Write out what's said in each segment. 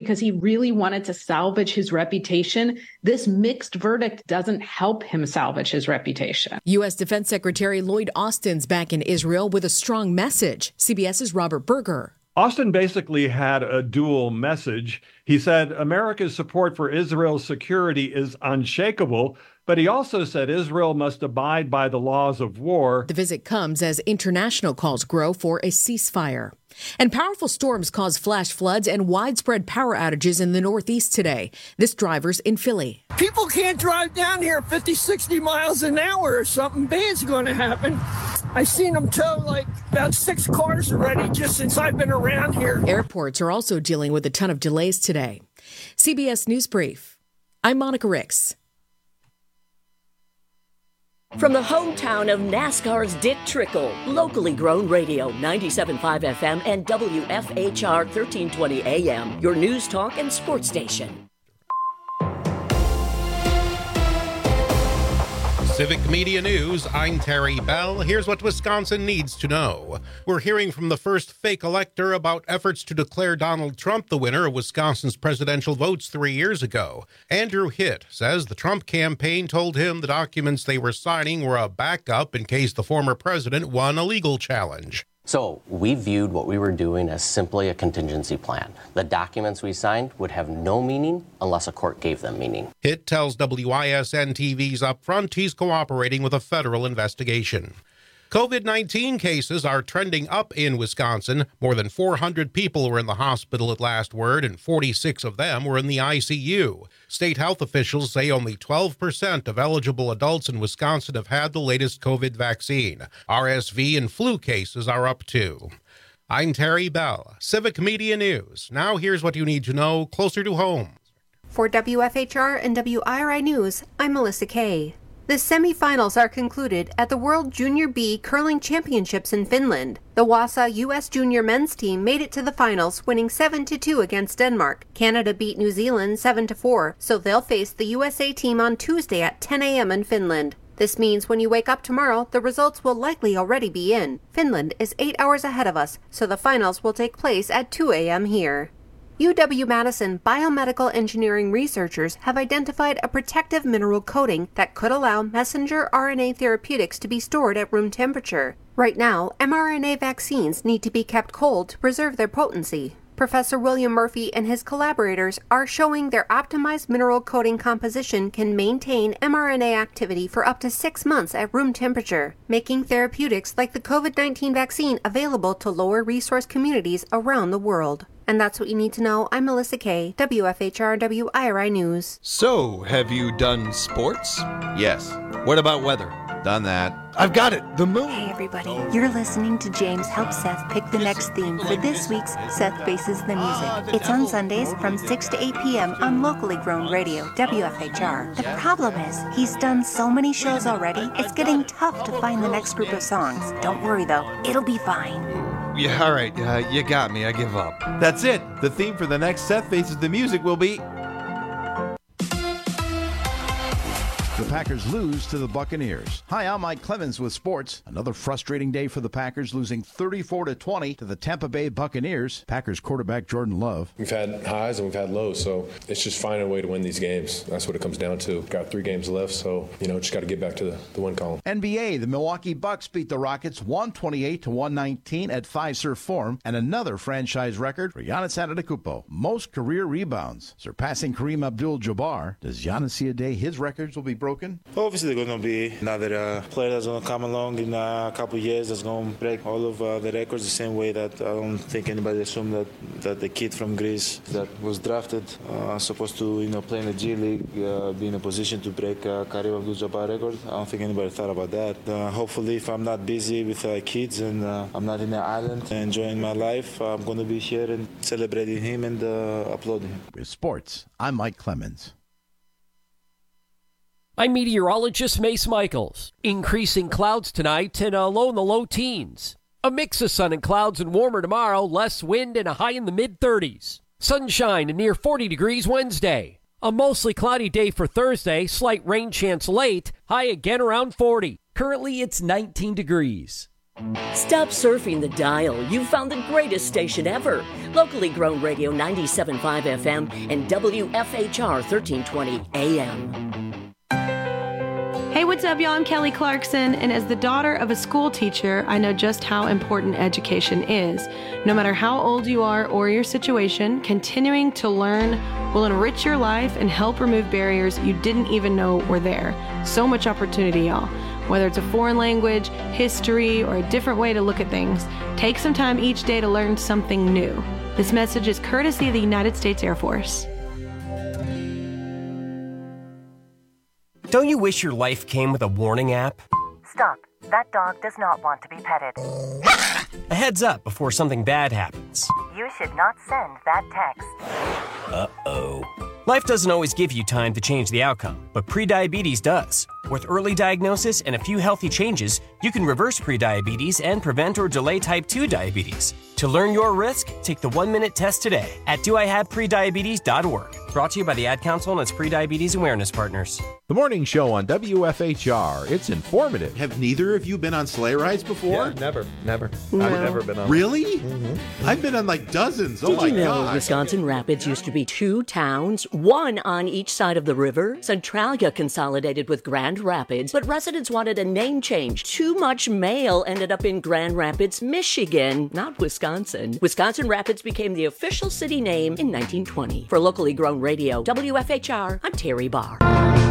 because he really wanted to salvage his reputation. This mixed verdict doesn't help him salvage his reputation. U.S. Defense Secretary Lloyd Austin's back in Israel with a strong message. CBS's Robert Berger. Austin basically had a dual message. He said America's support for Israel's security is unshakable, but he also said Israel must abide by the laws of war. The visit comes as international calls grow for a ceasefire. And powerful storms cause flash floods and widespread power outages in the Northeast today. This driver's in Philly. People can't drive down here 50, 60 miles an hour or something bad's going to happen. I've seen them tow like about 6 cars already just since I've been around here. Airports are also dealing with a ton of delays today. CBS News Brief. I'm Monica Ricks. From the hometown of NASCAR's Dick Trickle, locally grown radio, 97.5 FM and WFHR 1320 AM, your news, talk, and sports station. Civic Media News, I'm Terry Bell. Here's what Wisconsin needs to know. We're hearing from the first fake elector about efforts to declare Donald Trump the winner of Wisconsin's presidential votes 3 years ago. Andrew Hitt says the Trump campaign told him the documents they were signing were a backup in case the former president won a legal challenge. So we viewed what we were doing as simply a contingency plan. The documents we signed would have no meaning unless a court gave them meaning. Hitt tells WISN TV's Upfront he's cooperating with a federal investigation. COVID-19 cases are trending up in Wisconsin. More than 400 people were in the hospital at last word, and 46 of them were in the ICU. State health officials say only 12% of eligible adults in Wisconsin have had the latest COVID vaccine. RSV and flu cases are up too. I'm Terry Bell, Civic Media News. Now here's what you need to know closer to home. For WFHR and WIRI News, I'm Melissa Kay. The semifinals are concluded at the World Junior B Curling Championships in Finland. The Wasa U.S. Junior men's team made it to the finals, winning 7-2 against Denmark. Canada beat New Zealand 7-4, so they'll face the USA team on Tuesday at 10 a.m. in Finland. This means when you wake up tomorrow, the results will likely already be in. Finland is 8 hours ahead of us, so the finals will take place at 2 a.m. here. UW-Madison biomedical engineering researchers have identified a protective mineral coating that could allow messenger RNA therapeutics to be stored at room temperature. Right now, mRNA vaccines need to be kept cold to preserve their potency. Professor William Murphy and his collaborators are showing their optimized mineral coating composition can maintain mRNA activity for up to 6 months at room temperature, making therapeutics like the COVID-19 vaccine available to lower resource communities around the world. And that's what you need to know. I'm Melissa Kay, WFHR WIRI News. So, have you done sports? Yes. What about weather? Done that. I've got it. The moon. Hey, everybody. You're listening to James help Seth pick the next theme for this week's Seth Faces the Music. It's on Sundays from 6 to 8 p.m. on locally grown radio, WFHR. The problem is, he's done so many shows already, it's getting tough to find the next group of songs. Don't worry, though. It'll be fine. Yeah, all right. You got me. I give up. That's it. The theme for the next Seth Faces the Music will be... The Packers lose to the Buccaneers. Hi, I'm Mike Clemens with sports. Another frustrating day for the Packers, losing 34-20 to the Tampa Bay Buccaneers. Packers quarterback Jordan Love. We've had highs and we've had lows, so it's just finding a way to win these games. That's what it comes down to. Got 3 games left, so, just got to get back to the win column. NBA, the Milwaukee Bucks beat the Rockets 128-119 at Fiserv Forum, and another franchise record for Giannis Antetokounmpo. Most career rebounds, surpassing Kareem Abdul-Jabbar. Does Giannis see a day his records will be broken? Obviously, there's going to be another player that's going to come along in a couple of years that's going to break all of the records the same way that I don't think anybody assumed that the kid from Greece that was drafted supposed to play in the G League, be in a position to break Kareem Abdul-Jabbar record. I don't think anybody thought about that. Hopefully, if I'm not busy with kids and I'm not in the island enjoying my life, I'm going to be here and celebrating him and applauding him. With sports, I'm Mike Clemens. I'm meteorologist Mace Michaels. Increasing clouds tonight and a low in the low teens. A mix of sun and clouds and warmer tomorrow, less wind and a high in the mid-30s. Sunshine and near 40 degrees Wednesday. A mostly cloudy day for Thursday, slight rain chance late, high again around 40. Currently it's 19 degrees. Stop surfing the dial. You've found the greatest station ever. Locally grown radio 97.5 FM and WFHR 1320 AM. Hey, what's up, y'all? I'm Kelly Clarkson, and as the daughter of a school teacher, I know just how important education is. No matter how old you are or your situation, continuing to learn will enrich your life and help remove barriers you didn't even know were there. So much opportunity, y'all. Whether it's a foreign language, history, or a different way to look at things, take some time each day to learn something new. This message is courtesy of the United States Air Force. Don't you wish your life came with a warning app? Stop. That dog does not want to be petted. A heads up before something bad happens. You should not send that text. Uh-oh. Life doesn't always give you time to change the outcome, but prediabetes does. With early diagnosis and a few healthy changes, you can reverse prediabetes and prevent or delay type 2 diabetes. To learn your risk, take the 1-minute test today at doihaveprediabetes.org. Brought to you by the Ad Council and its Prediabetes Awareness Partners. The morning show on WFHR. It's informative. Have neither of you been on sleigh rides before? Yeah, never. No. I've never been on. Really? Mm-hmm. I've been on like dozens. Did you know Wisconsin Rapids used to be 2 towns, one on each side of the river? Centralia consolidated with Grand Rapids, but residents wanted a name change. Too much mail ended up in Grand Rapids, Michigan, not Wisconsin. Wisconsin Rapids became the official city name in 1920. For locally grown radio, WFHR, I'm Terry Barr.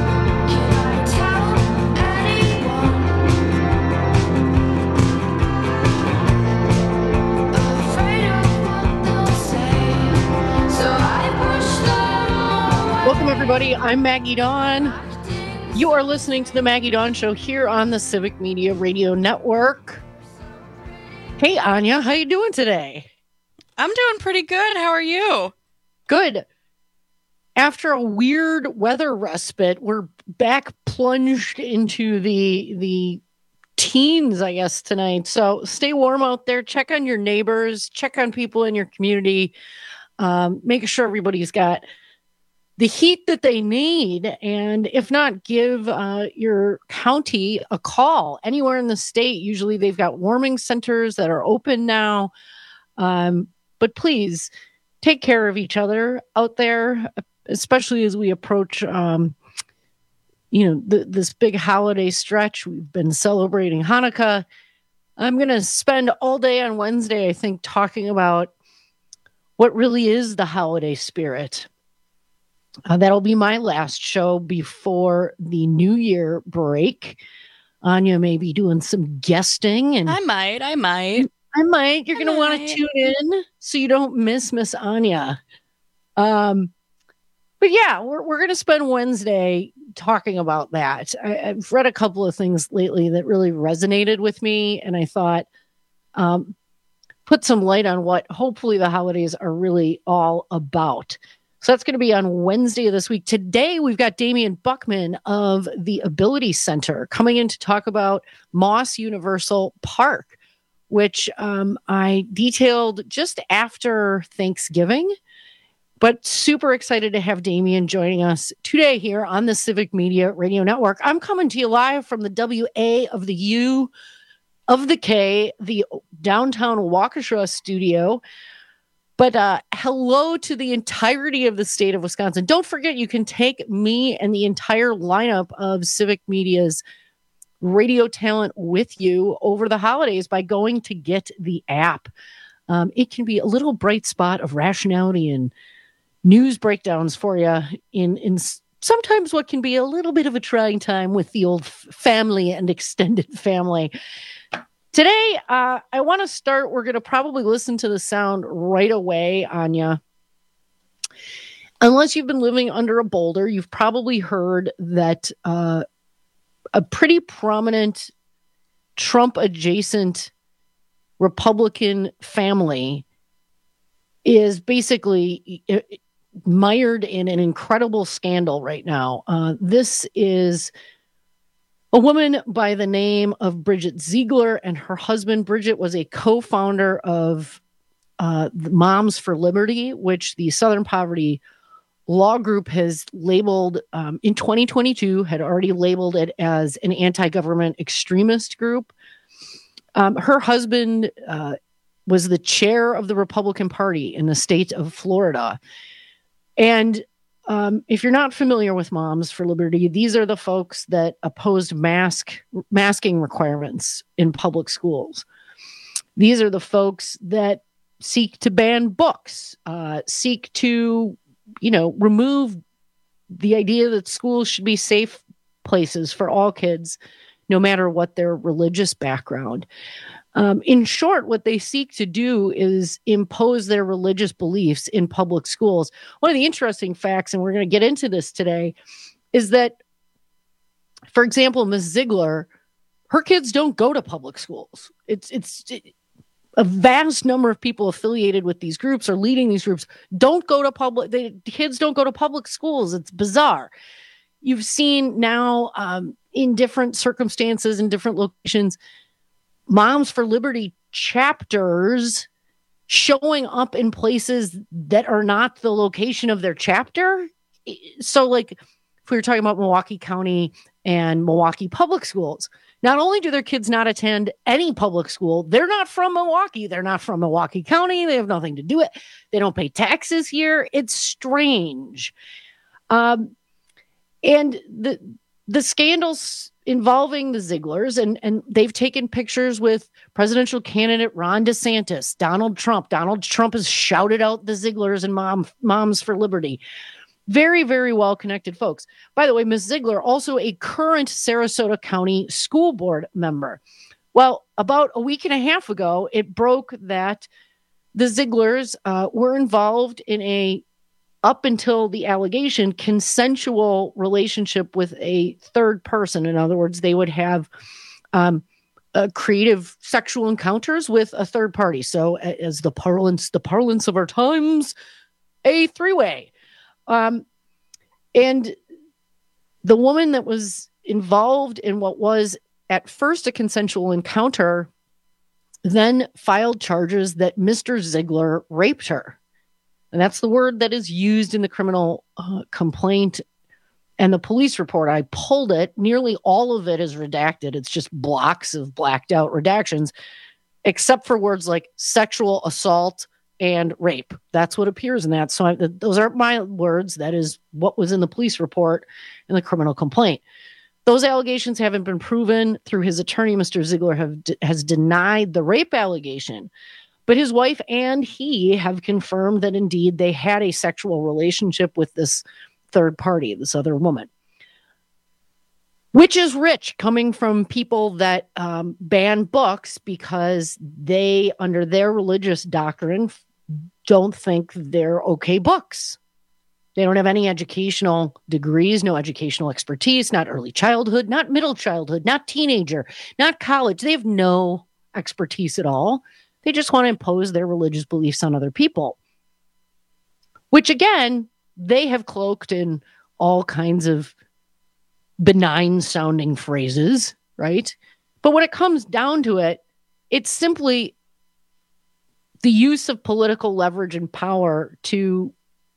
Welcome, everybody. I'm Maggie Dawn. You are listening to the Maggie Dawn Show here on the Civic Media Radio Network. Hey, Anya, how you doing today? I'm doing pretty good. How are you? Good. After a weird weather respite, we're back plunged into the teens, I guess, tonight. So stay warm out there. Check on your neighbors. Check on people in your community. Make sure everybody's got the heat that they need. And if not, give your county a call. Anywhere in the state, usually they've got warming centers that are open now. But please take care of each other out there, especially as we approach, this big holiday stretch. We've been celebrating Hanukkah. I'm going to spend all day on Wednesday, I think, talking about what really is the holiday spirit. That'll be my last show before the New Year break. Anya may be doing some guesting. And I might. You're going to want to tune in so you don't miss Miss Anya. But yeah, we're going to spend Wednesday talking about that. I've read a couple of things lately that really resonated with me, and I thought put some light on what hopefully the holidays are really all about. So that's going to be on Wednesday of this week. Today, we've got Damian Buckman of the Ability Center coming in to talk about Moss Universal Park, which I detailed just after Thanksgiving. But super excited to have Damian joining us today here on the Civic Media Radio Network. I'm coming to you live from the WA of the U of the K, the downtown Waukesha studio. But hello to the entirety of the state of Wisconsin. Don't forget, you can take me and the entire lineup of Civic Media's radio talent with you over the holidays by going to get the app. It can be a little bright spot of rationality and news breakdowns for you in sometimes what can be a little bit of a trying time with the old family and extended family. Today, I want to start. We're going to probably listen to the sound right away, Anya. Unless you've been living under a boulder, you've probably heard that a pretty prominent Trump-adjacent Republican family is basically mired in an incredible scandal right now. This is a woman by the name of Bridget Ziegler, and her husband. Bridget was a co-founder of the Moms for Liberty, which the Southern Poverty Law Group has labeled in 2022, had already labeled it as an anti-government extremist group. Her husband was the chair of the Republican Party in the state of Florida. And if you're not familiar with Moms for Liberty, these are the folks that opposed masking requirements in public schools. These are the folks that seek to ban books, seek to, remove the idea that schools should be safe places for all kids, no matter what their religious background. In short, what they seek to do is impose their religious beliefs in public schools. One of the interesting facts, and we're going to get into this today, is that, for example, Ms. Ziegler, her kids don't go to public schools. It's a vast number of people affiliated with these groups or leading these groups don't go to kids don't go to public schools. It's bizarre. You've seen now in different circumstances, in different locations, Moms for Liberty chapters showing up in places that are not the location of their chapter. So like if we were talking about Milwaukee County and Milwaukee Public Schools, not only do their kids not attend any public school, they're not from Milwaukee. They're not from Milwaukee County. They have nothing to do with it. They don't pay taxes here. It's strange. And the scandals involving the Zieglers, and they've taken pictures with presidential candidate Ron DeSantis, Donald Trump. Donald Trump has shouted out the Zieglers and Moms for Liberty. Very, very well-connected folks. By the way, Ms. Ziegler, also a current Sarasota County School Board member. Well, about a week and a half ago, it broke that the Zieglers were involved in a, up until the allegation, consensual relationship with a third person. In other words, they would have creative sexual encounters with a third party. So as the parlance of our times, a three-way. And the woman that was involved in what was at first a consensual encounter then filed charges that Mr. Ziegler raped her. And that's the word that is used in the criminal complaint and the police report. I pulled it. Nearly all of it is redacted. It's just blocks of blacked out redactions, except for words like sexual assault and rape. That's what appears in that. So those aren't my words. That is what was in the police report and the criminal complaint. Those allegations haven't been proven through his attorney. Mr. Ziegler has denied the rape allegation, but his wife and he have confirmed that indeed they had a sexual relationship with this third party, this other woman. Which is rich, coming from people that ban books because they, under their religious doctrine, don't think they're okay books. They don't have any educational degrees, no educational expertise, not early childhood, not middle childhood, not teenager, not college. They have no expertise at all. They just want to impose their religious beliefs on other people, which again, they have cloaked in all kinds of benign sounding phrases, right? But when it comes down to it, it's simply the use of political leverage and power to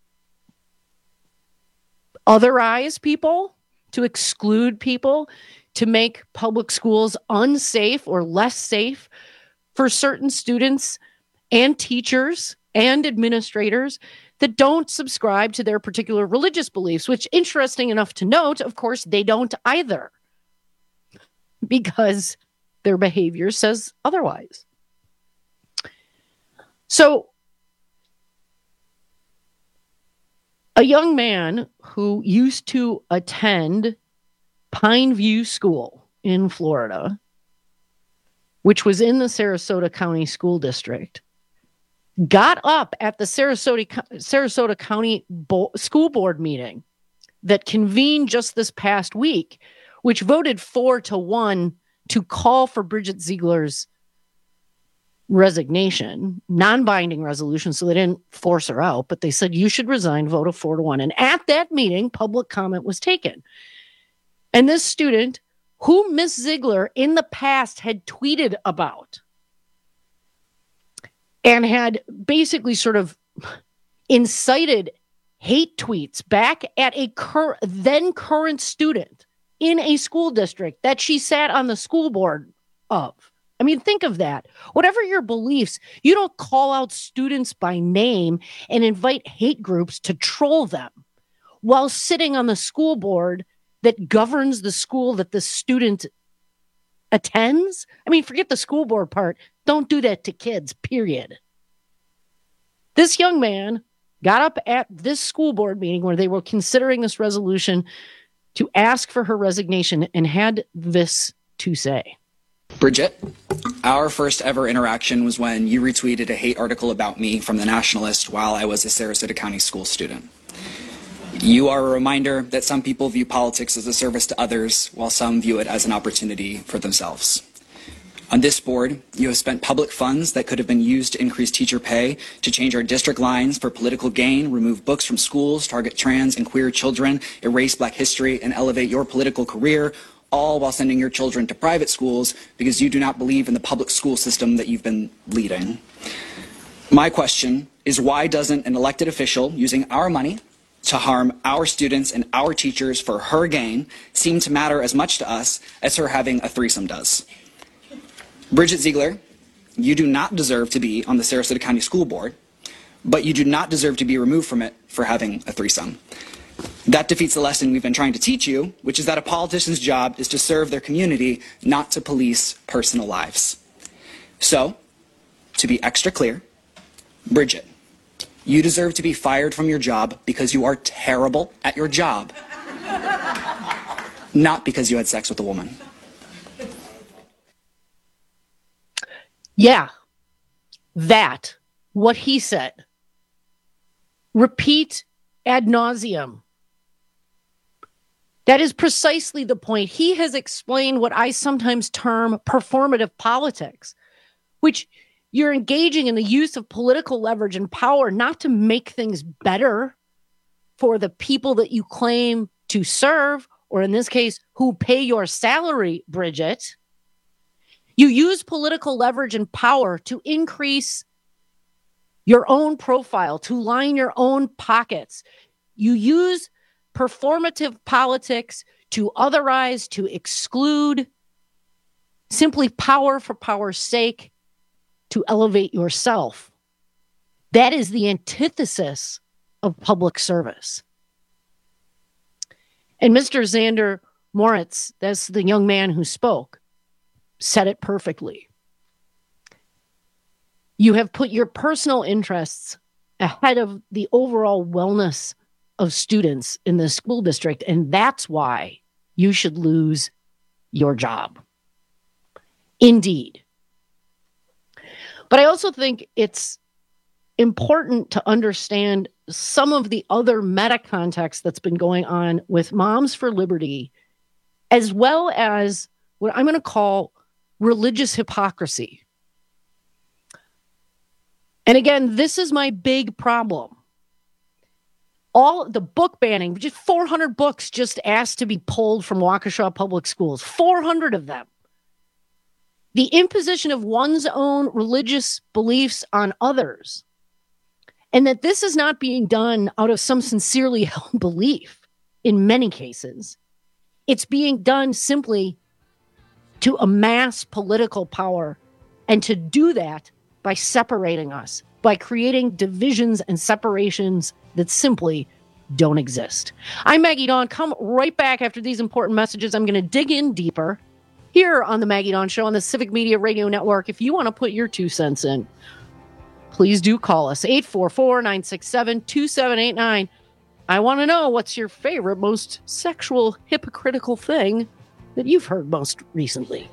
otherize people, to exclude people, to make public schools unsafe or less safe for certain students and teachers and administrators that don't subscribe to their particular religious beliefs, which, interesting enough to note, of course, they don't either, because their behavior says otherwise. So a young man who used to attend Pine View School in Florida, which was in the Sarasota County School District, got up at the Sarasota County School Board meeting that convened just this past week, which voted 4-1 to call for Bridget Ziegler's resignation, non-binding resolution, so they didn't force her out, but they said you should resign, vote of 4-1. And at that meeting, public comment was taken. And this student, who Miss Ziegler in the past had tweeted about and had basically sort of incited hate tweets back at a then current student in a school district that she sat on the school board of I mean, think of that. Whatever your beliefs, you don't call out students by name and invite hate groups to troll them while sitting on the school board that governs the school that the student attends. I mean, forget the school board part. Don't do that to kids, period. This young man got up at this school board meeting where they were considering this resolution to ask for her resignation and had this to say. Bridget, our first ever interaction was when you retweeted a hate article about me from The Nationalist while I was a Sarasota County school student. You are a reminder that some people view politics as a service to others, while some view it as an opportunity for themselves. On this board, you have spent public funds that could have been used to increase teacher pay, to change our district lines for political gain, remove books from schools, target trans and queer children, erase Black history, and elevate your political career, all while sending your children to private schools because you do not believe in the public school system that you've been leading. My question is, why doesn't an elected official using our money to harm our students and our teachers for her gain seem to matter as much to us as her having a threesome does? Bridget Ziegler, you do not deserve to be on the Sarasota County School Board, but you do not deserve to be removed from it for having a threesome. That defeats the lesson we've been trying to teach you, which is that a politician's job is to serve their community, not to police personal lives. So, to be extra clear, Bridget, you deserve to be fired from your job because you are terrible at your job, not because you had sex with a woman. Yeah, that, what he said. Repeat ad nauseum. That is precisely the point. He has explained what I sometimes term performative politics, which you're engaging in the use of political leverage and power not to make things better for the people that you claim to serve, or in this case, who pay your salary, Bridget. You use political leverage and power to increase your own profile, to line your own pockets. You use performative politics to otherize, to exclude, simply power for power's sake, to elevate yourself. That is the antithesis of public service. And Mr. Xander Moritz, that's the young man who spoke, said it perfectly. You have put your personal interests ahead of the overall wellness of students in the school district, and that's why you should lose your job. Indeed. But I also think it's important to understand some of the other meta context that's been going on with Moms for Liberty, as well as what I'm going to call religious hypocrisy. And again, this is my big problem. All the book banning, just 400 books just asked to be pulled from Waukesha Public Schools, 400 of them. The imposition of one's own religious beliefs on others, and that this is not being done out of some sincerely held belief in many cases. It's being done simply to amass political power, and to do that by separating us, by creating divisions and separations that simply don't exist. I'm Maggie Dawn. Come right back after these important messages. I'm going to dig in deeper here on the Maggie Dawn Show on the Civic Media Radio Network. If you want to put your 2 cents in, please do call us, 844-967-2789. I want to know, what's your favorite, most sexual, hypocritical thing that you've heard most recently?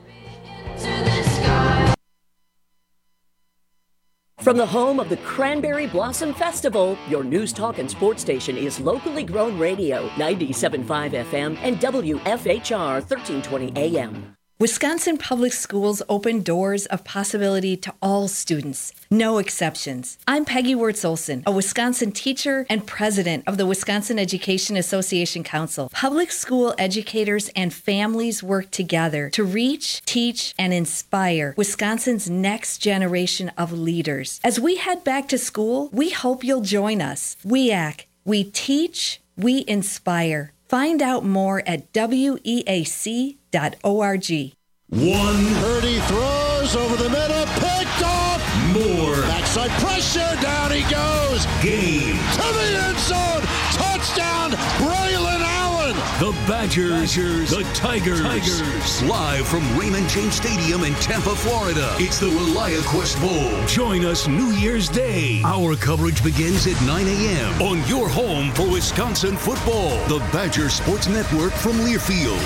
From the home of the Cranberry Blossom Festival, your news, talk, and sports station is locally grown radio, 97.5 FM and WFHR 1320 AM. Wisconsin Public Schools open doors of possibility to all students, no exceptions. I'm Peggy Wirtz-Olson, a Wisconsin teacher and president of the Wisconsin Education Association Council. Public school educators and families work together to reach, teach, and inspire Wisconsin's next generation of leaders. As we head back to school, we hope you'll join us. WEAC, we teach, we inspire. Find out more at weac.org. One. Purdy throws. throws over the middle, picked off. More. Backside pressure, down he goes. Game. To the end zone. Touchdown, Braylon Allen. The Badgers, the Tigers. Live from Raymond James Stadium in Tampa, Florida. It's the ReliaQuest Bowl. Join us New Year's Day. Our coverage begins at 9 a.m. on your home for Wisconsin football. The Badger Sports Network from Learfield.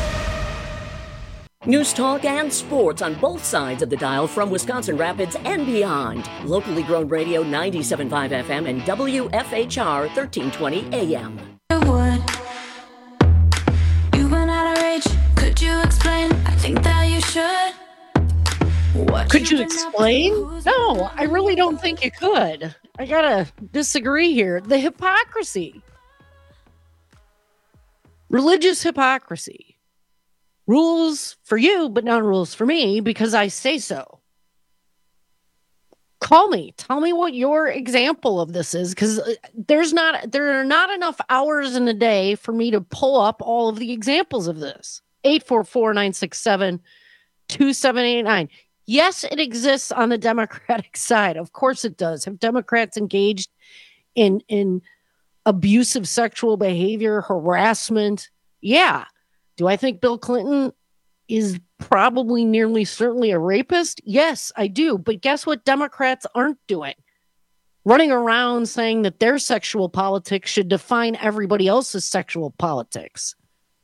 News talk and sports on both sides of the dial from Wisconsin Rapids and beyond. Locally grown radio 97.5 FM and WFHR 1320 AM. You went out of reach. Could you explain? I think that you should. Could you explain? No, I really don't think you could. I gotta disagree here. The hypocrisy. Religious hypocrisy. Rules for you, but not rules for me because I say so. Call me. Tell me what your example of this is, because there are not enough hours in a day for me to pull up all of the examples of this. 844-967-2789. Yes, it exists on the Democratic side. Of course it does. Have Democrats engaged in abusive sexual behavior, harassment? Yeah. Do I think Bill Clinton is probably nearly certainly a rapist? Yes, I do. But guess what Democrats aren't doing? Running around saying that their sexual politics should define everybody else's sexual politics.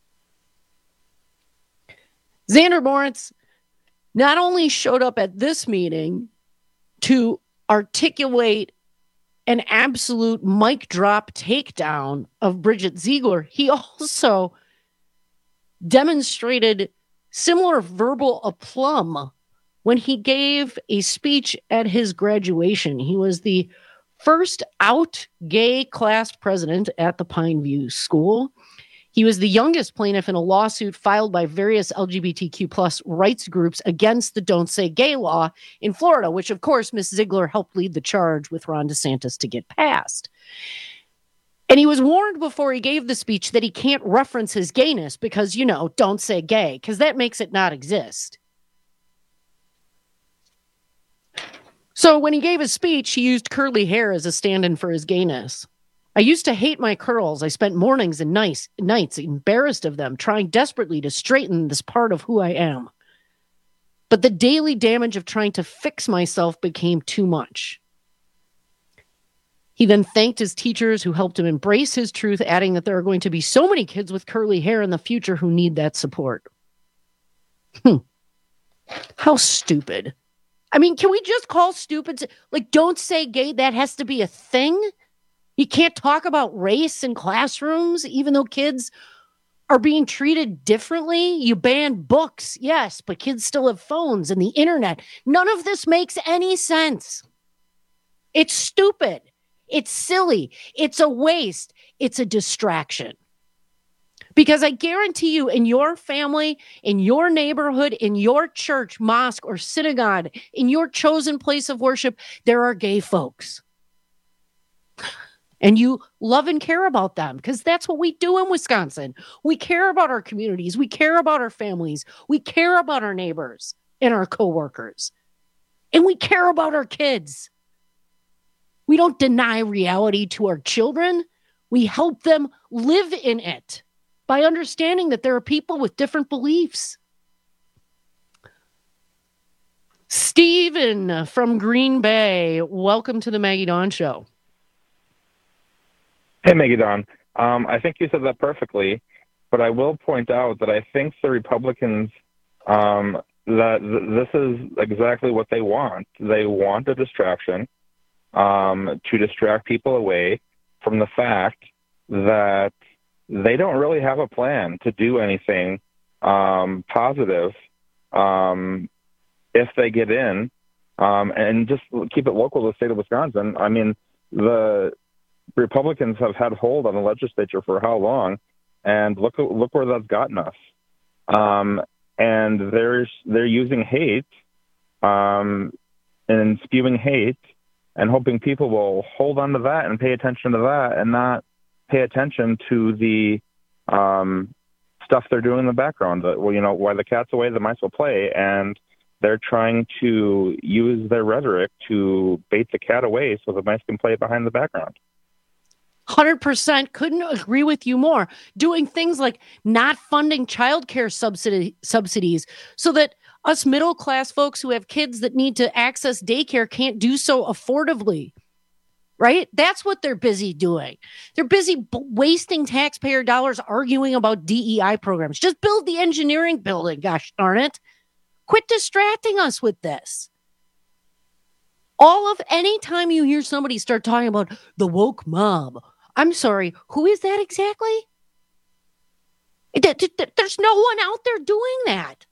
Xander Moritz not only showed up at this meeting to articulate an absolute mic drop takedown of Bridget Ziegler, he also demonstrated similar verbal aplomb when he gave a speech at his graduation. He was the first out gay class president at the Pineview School. He was the youngest plaintiff in a lawsuit filed by various LGBTQ plus rights groups against the Don't Say Gay law in Florida, which, of course, Ms. Ziegler helped lead the charge with Ron DeSantis to get passed. And he was warned before he gave the speech that he can't reference his gayness because, don't say gay, because that makes it not exist. So when he gave his speech, he used curly hair as a stand-in for his gayness. I used to hate my curls. I spent mornings and nights embarrassed of them, trying desperately to straighten this part of who I am. But the daily damage of trying to fix myself became too much. He then thanked his teachers who helped him embrace his truth, adding that there are going to be so many kids with curly hair in the future who need that support. How stupid. I mean, can we just call stupid? Like, don't say gay. That has to be a thing. You can't talk about race in classrooms, even though kids are being treated differently. You ban books, yes, but kids still have phones and the internet. None of this makes any sense. It's stupid. It's silly. It's a waste. It's a distraction. Because I guarantee you, in your family, in your neighborhood, in your church, mosque, or synagogue, in your chosen place of worship, there are gay folks. And you love and care about them because that's what we do in Wisconsin. We care about our communities. We care about our families. We care about our neighbors and our coworkers. And we care about our kids. We don't deny reality to our children. We help them live in it by understanding that there are people with different beliefs. Steven from Green Bay, welcome to the Maggie Dawn Show. Hey, Maggie Dawn. I think you said that perfectly, but I will point out that I think the Republicans, this is exactly what they want. They want a distraction to distract people away from the fact that they don't really have a plan to do anything positive if they get in, and just keep it local to the state of Wisconsin. I mean, the Republicans have had hold on the legislature for how long, and look where that's gotten us. And they're using hate and spewing hate and hoping people will hold on to that and pay attention to that and not pay attention to the stuff they're doing in the background. Well, while the cat's away, the mice will play. And they're trying to use their rhetoric to bait the cat away so the mice can play behind the background. 100% couldn't agree with you more. Doing things like not funding childcare subsidies so that us middle-class folks who have kids that need to access daycare can't do so affordably, right? That's what they're busy doing. They're busy wasting taxpayer dollars arguing about DEI programs. Just build the engineering building, gosh darn it. Quit distracting us with this. Any time you hear somebody start talking about the woke mob, I'm sorry, who is that exactly? There's no one out there doing that.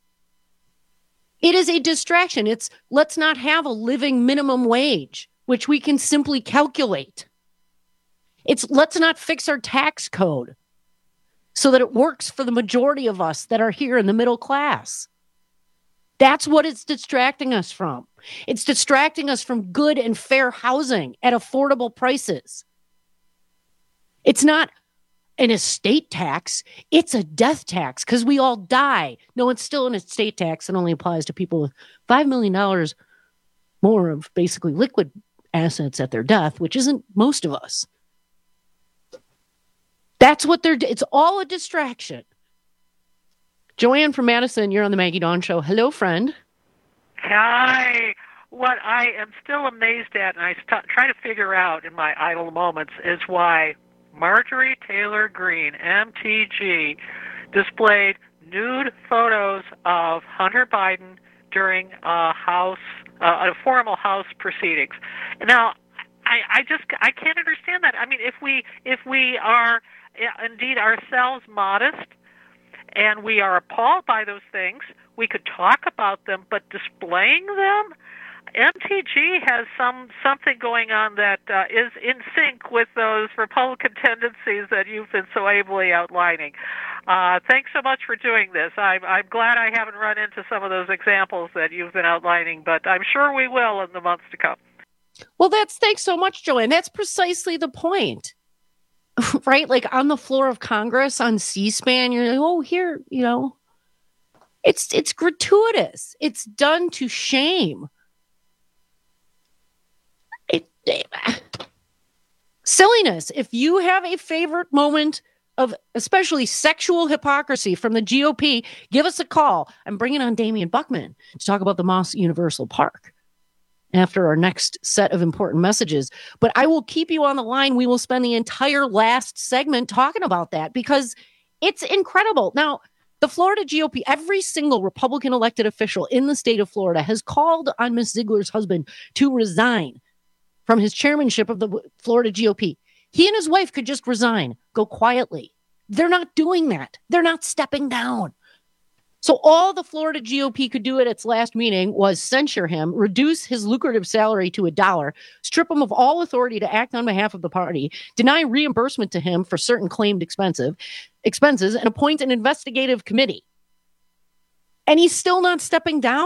It is a distraction. It's let's not have a living minimum wage, which we can simply calculate. It's let's not fix our tax code so that it works for the majority of us that are here in the middle class. That's what it's distracting us from. It's distracting us from good and fair housing at affordable prices. It's not an estate tax. It's a death tax because we all die. No, it's still an estate tax that only applies to people with $5 million more of basically liquid assets at their death, which isn't most of us. That's what it's all a distraction. Joanne from Madison, you're on the Maggie Dawn Show. Hello, friend. Hi. What I am still amazed at, and I try to figure out in my idle moments, is why Marjorie Taylor Greene, MTG, displayed nude photos of Hunter Biden during a formal House proceedings. Now, I can't understand that. I mean, if we are indeed ourselves modest and we are appalled by those things, we could talk about them, but displaying them? MTG has something going on that is in sync with those Republican tendencies that you've been so ably outlining. Thanks so much for doing this. I'm glad I haven't run into some of those examples that you've been outlining, but I'm sure we will in the months to come. Well, thanks so much, Joanne. That's precisely the point, right? Like on the floor of Congress on C-SPAN, you're like, oh, here, it's gratuitous. It's done to shame. Silliness. If you have a favorite moment of especially sexual hypocrisy from the GOP, give us a call. I'm bringing on Damian Buckman to talk about the Moss Universal Park after our next set of important messages. But I will keep you on the line. We will spend the entire last segment talking about that because it's incredible. Now, the Florida GOP, every single Republican elected official in the state of Florida has called on Ms. Ziegler's husband to resign from his chairmanship of the Florida GOP. He and his wife could just resign, go quietly. They're not doing that. They're not stepping down. So all the Florida GOP could do at its last meeting was censure him, reduce his lucrative salary to $1, strip him of all authority to act on behalf of the party, deny reimbursement to him for certain claimed expenses, and appoint an investigative committee. And he's still not stepping down?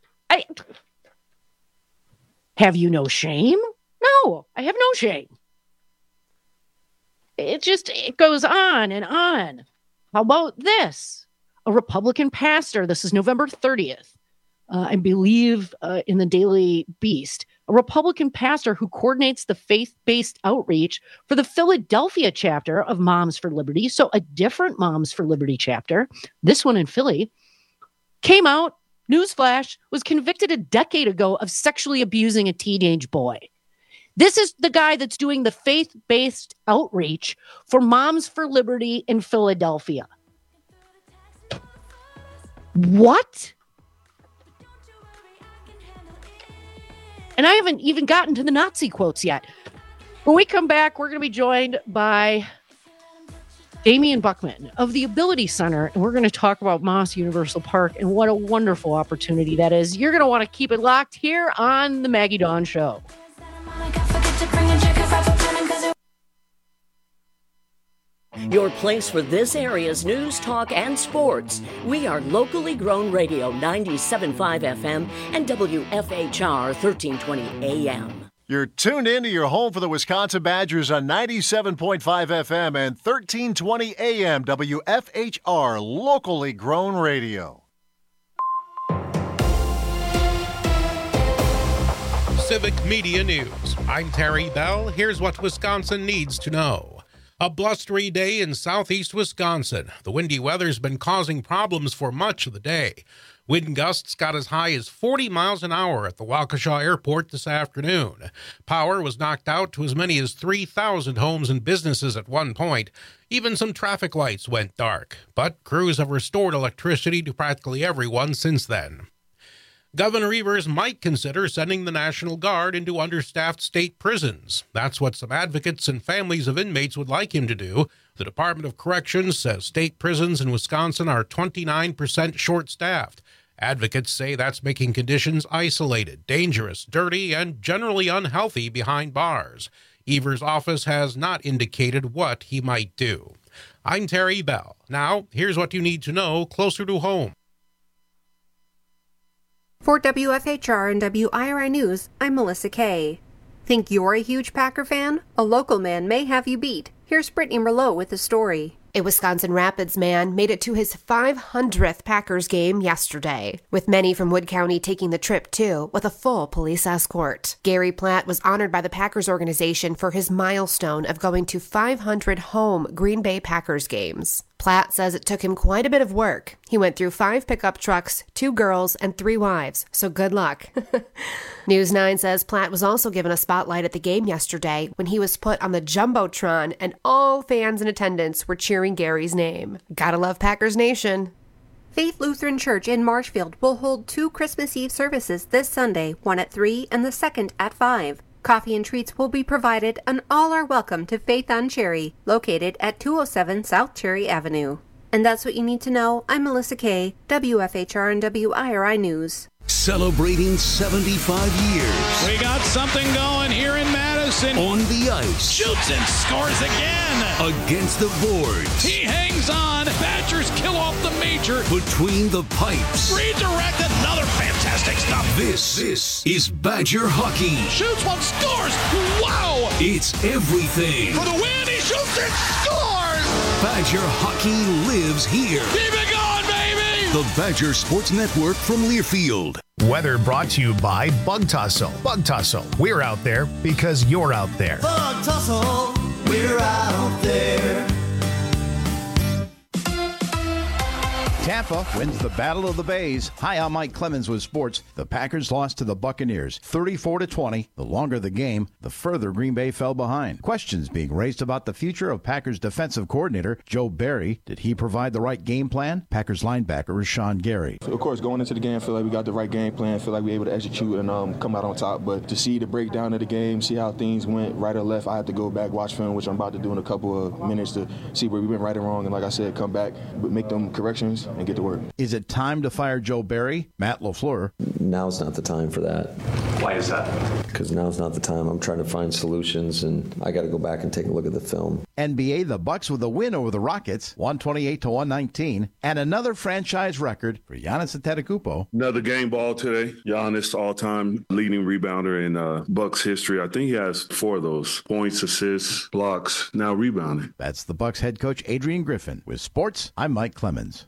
Have you no shame? No, I have no shame. It goes on and on. How about this? A Republican pastor, this is November 30th, I believe in the Daily Beast, a Republican pastor who coordinates the faith-based outreach for the Philadelphia chapter of Moms for Liberty, so a different Moms for Liberty chapter, this one in Philly, came out, newsflash, was convicted a decade ago of sexually abusing a teenage boy. This is the guy that's doing the faith-based outreach for Moms for Liberty in Philadelphia. What? And I haven't even gotten to the Nazi quotes yet. When we come back, we're going to be joined by Damian Buckman of the Ability Center, and we're going to talk about Moss Universal Park and what a wonderful opportunity that is. You're going to want to keep it locked here on the Maggie Dawn Show. Your place for this area's news, talk, and sports. We are locally grown radio 97.5 FM and WFHR 1320 AM. You're tuned in to your home for the Wisconsin Badgers on 97.5 FM and 1320 AM WFHR, locally grown radio. Civic Media News. I'm Terry Bell. Here's what Wisconsin needs to know. A blustery day in southeast Wisconsin. The windy weather's been causing problems for much of the day. Wind gusts got as high as 40 miles an hour at the Waukesha Airport this afternoon. Power was knocked out to as many as 3,000 homes and businesses at one point. Even some traffic lights went dark, but crews have restored electricity to practically everyone since then. Governor Evers might consider sending the National Guard into understaffed state prisons. That's what some advocates and families of inmates would like him to do. The Department of Corrections says state prisons in Wisconsin are 29% short-staffed. Advocates say that's making conditions isolated, dangerous, dirty, and generally unhealthy behind bars. Evers' office has not indicated what he might do. I'm Terry Bell. Now, here's what you need to know closer to home. For WFHR and WIRI News, I'm Melissa Kay. Think you're a huge Packer fan? A local man may have you beat. Here's Brittany Merlot with the story. A Wisconsin Rapids man made it to his 500th Packers game yesterday, with many from Wood County taking the trip too, with a full police escort. Gary Platt was honored by the Packers organization for his milestone of going to 500 home Green Bay Packers games. Platt says it took him quite a bit of work. He went through 5 pickup trucks, 2 girls, and 3 wives, so good luck. News 9 says Platt was also given a spotlight at the game yesterday when he was put on the Jumbotron and all fans in attendance were cheering Gary's name. Gotta love Packers Nation. Faith Lutheran Church in Marshfield will hold 2 Christmas Eve services this Sunday, one at 3 and the second at 5. Coffee and treats will be provided, and all are welcome to Faith on Cherry, located at 207 South Cherry Avenue. And that's what you need to know. I'm Melissa Kay, WFHR and WIRI News. Celebrating 75 years. We got something going here in Madison. On the ice. Shoots and scores again. Against the boards. He hangs on. Badgers kill off the major. Between the pipes. Redirected. Another fantastic stop. This is Badger hockey. Shoots one, scores. Wow. It's everything. For the win, he shoots and scores. Badger hockey lives here. Keep it going, baby. The Badger Sports Network from Learfield. Weather brought to you by Bug Tussle. Bug Tussle. We're out there because you're out there. Bug Tussle. We're out there. Tampa wins the Battle of the Bays. Hi, I'm Mike Clemens with sports. The Packers lost to the Buccaneers 34-20. The longer the game, the further Green Bay fell behind. Questions being raised about the future of Packers defensive coordinator Joe Barry. Did he provide the right game plan? Packers linebacker Rashawn Gary. Of course, going into the game, I feel like we got the right game plan. I feel like we were able to execute and come out on top. But to see the breakdown of the game, see how things went right or left, I have to go back, watch film, which I'm about to do in a couple of minutes to see where we went right and wrong. And like I said, come back, but make them corrections and get to work. Is it time to fire Joe Barry? Matt LaFleur. Now's not the time for that. Why is that? Because now's not the time. I'm trying to find solutions, and I got to go back and take a look at the film. NBA, the Bucks with a win over the Rockets, 128-119, and another franchise record for Giannis Antetokounmpo. Another game ball today. Giannis, all-time leading rebounder in Bucks history. I think he has 4 of those: points, assists, blocks, now rebounding. That's the Bucks head coach Adrian Griffin. With sports, I'm Mike Clemens.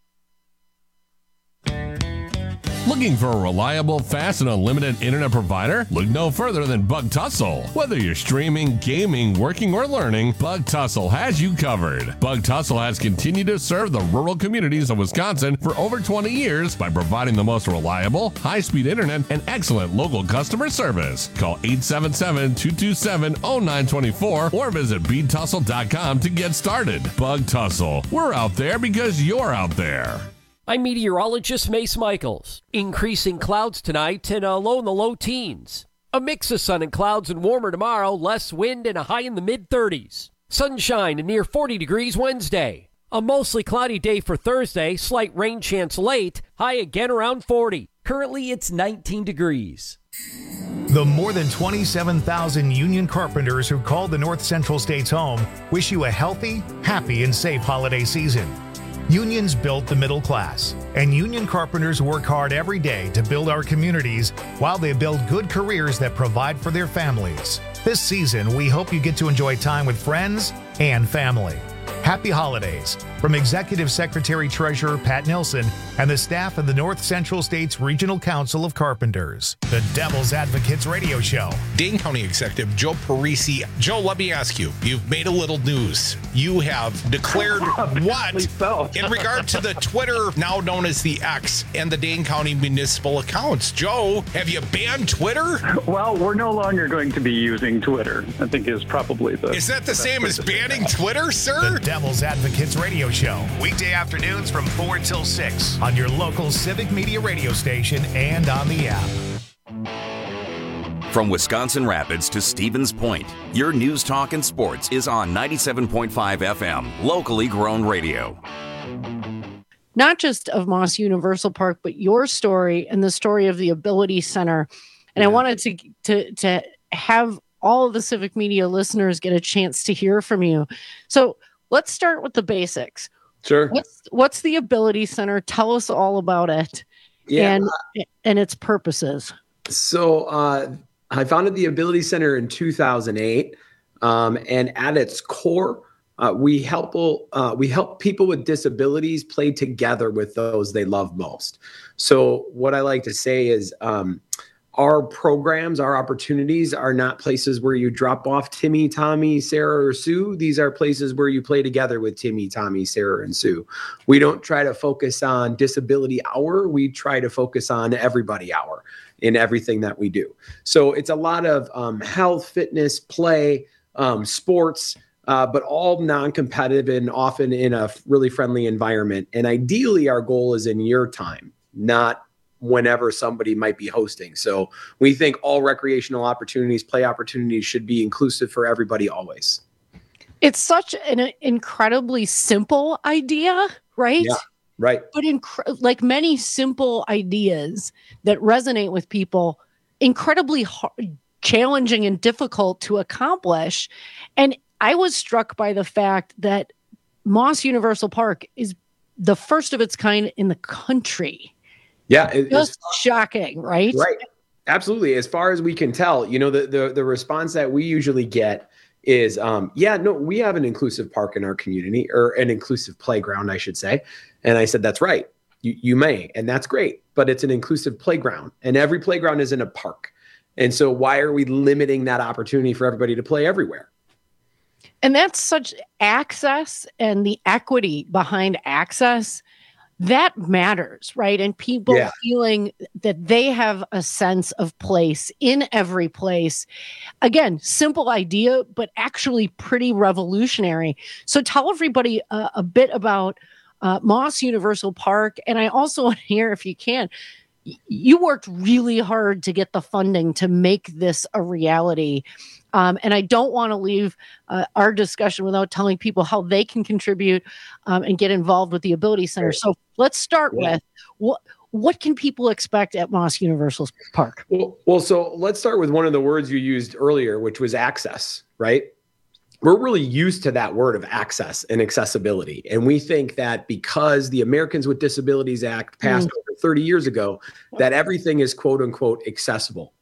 Looking for a reliable, fast, and unlimited internet provider? Look no further than Bug Tussle. Whether you're streaming, gaming, working, or learning, Bug Tussle has you covered. Bug Tussle has continued to serve the rural communities of Wisconsin for over 20 years by providing the most reliable, high-speed internet and excellent local customer service. Call 877-227-0924 or visit BeatTussle.com to get started. Bug Tussle. We're out there because you're out there. I'm meteorologist Mace Michaels. Increasing clouds tonight and a low in the low teens. A mix of sun and clouds and warmer tomorrow, less wind and a high in the mid-30s. Sunshine and near 40 degrees Wednesday. A mostly cloudy day for Thursday, slight rain chance late, high again around 40. Currently it's 19 degrees. The more than 27,000 union carpenters who call the North Central States home wish you a healthy, happy, and safe holiday season. Unions built the middle class, and union carpenters work hard every day to build our communities while they build good careers that provide for their families. This season, we hope you get to enjoy time with friends and family. Happy holidays from Executive Secretary Treasurer Pat Nilsson and the staff of the North Central States Regional Council of Carpenters. The Devil's Advocates Radio Show. Dane County Executive Joe Parisi. Joe, let me ask you, you've made a little news. You have declared what in regard to the Twitter, now known as the X, and the Dane County municipal accounts. Joe, have you banned Twitter? Well, we're no longer going to be using Twitter, I think is probably the... Is that the same as banning Twitter, sir? The Devil's Advocates Radio Show. Weekday afternoons from 4 till 6 on your local Civic Media radio station and on the app. From Wisconsin Rapids to Stevens Point, your news, talk, and sports is on 97.5 FM, locally grown radio. Not just of Moss Universal Park, but your story and the story of the Ability Center. And I wanted to have all of the Civic Media listeners get a chance to hear from you. So let's start with the basics. Sure. What's the Ability Center? Tell us all about it and its purposes. So I founded the Ability Center in 2008. And at its core, we help people with disabilities play together with those they love most. So what I like to say is our programs, our opportunities are not places where you drop off Timmy, Tommy, Sarah, or Sue. These are places where you play together with Timmy, Tommy, Sarah, and Sue. We don't try to focus on disability hour. We try to focus on everybody hour in everything that we do. So it's a lot of health, fitness, play, sports, but all non-competitive and often in a really friendly environment. And ideally, our goal is in your time, not whenever somebody might be hosting. So we think all recreational opportunities, play opportunities should be inclusive for everybody always. It's such an incredibly simple idea, right? Yeah, right. But like many simple ideas that resonate with people, incredibly hard, challenging and difficult to accomplish. And I was struck by the fact that Moss Universal Park is the first of its kind in the country. Yeah. Just shocking, right? Right. Absolutely. As far as we can tell, the response that we usually get is, we have an inclusive park in our community, or an inclusive playground, I should say. And I said, that's right. You may, and that's great, but it's an inclusive playground, and every playground is in a park. And so why are we limiting that opportunity for everybody to play everywhere? And that's such access, and the equity behind access that matters, right? And people feeling that they have a sense of place in every place. Again, simple idea, but actually pretty revolutionary. So tell everybody a bit about Moss Universal Park. And I also want to hear, if you can, you worked really hard to get the funding to make this a reality. And I don't want to leave our discussion without telling people how they can contribute and get involved with the Ability Center. So let's start with what can people expect at Moss Universal Park? Well, so let's start with one of the words you used earlier, which was access, right? We're really used to that word of access and accessibility. And we think that because the Americans with Disabilities Act passed over 30 years ago, that everything is quote unquote accessible.